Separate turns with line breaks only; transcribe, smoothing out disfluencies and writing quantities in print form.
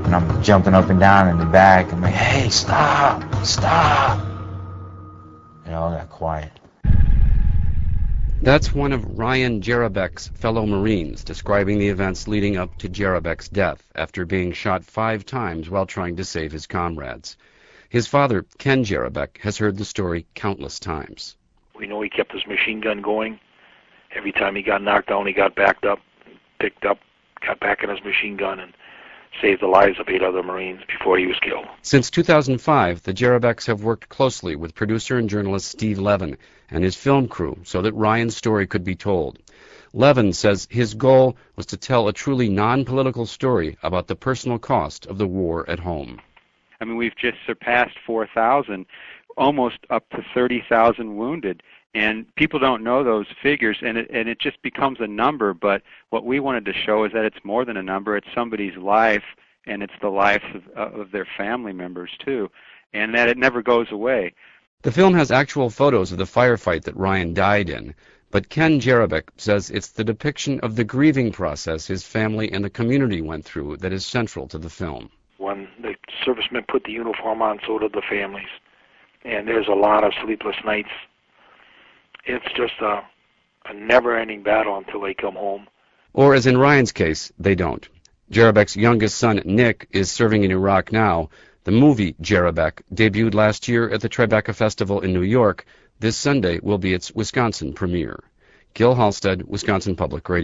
And I'm jumping up and down in the back. I'm like, hey, stop, stop. And all got quiet.
That's one of Ryan Jarabek's fellow Marines describing the events leading up to Jarabek's death after being shot 5 times while trying to save his comrades. His father, Ken Jarabek, has heard the story countless times.
We know he kept his machine gun going. Every time he got knocked down, he got backed up, picked up, got back in his machine gun, and saved the lives of 8 other Marines before he was killed.
Since 2005, the Jarabeks have worked closely with producer and journalist Steve Levin and his film crew so that Ryan's story could be told. Levin says his goal was to tell a truly non-political story about the personal cost of the war at home.
I mean, we've just surpassed 4,000, almost up to 30,000 wounded. And people don't know those figures, and it just becomes a number. But what we wanted to show is that it's more than a number. It's somebody's life, and it's the lives of their family members, too, and that it never goes away.
The film has actual photos of the firefight that Ryan died in, but Ken Jarabek says it's the depiction of the grieving process his family and the community went through that is central to the film.
When the servicemen put the uniform on, so did the families. And there's a lot of sleepless nights. It's just a never-ending battle until they come home.
Or, as in Ryan's case, they don't. Jarabek's youngest son, Nick, is serving in Iraq now. The movie Jarabek debuted last year at the Tribeca Festival in New York. This Sunday will be its Wisconsin premiere. Gil Halstead, Wisconsin Public Radio.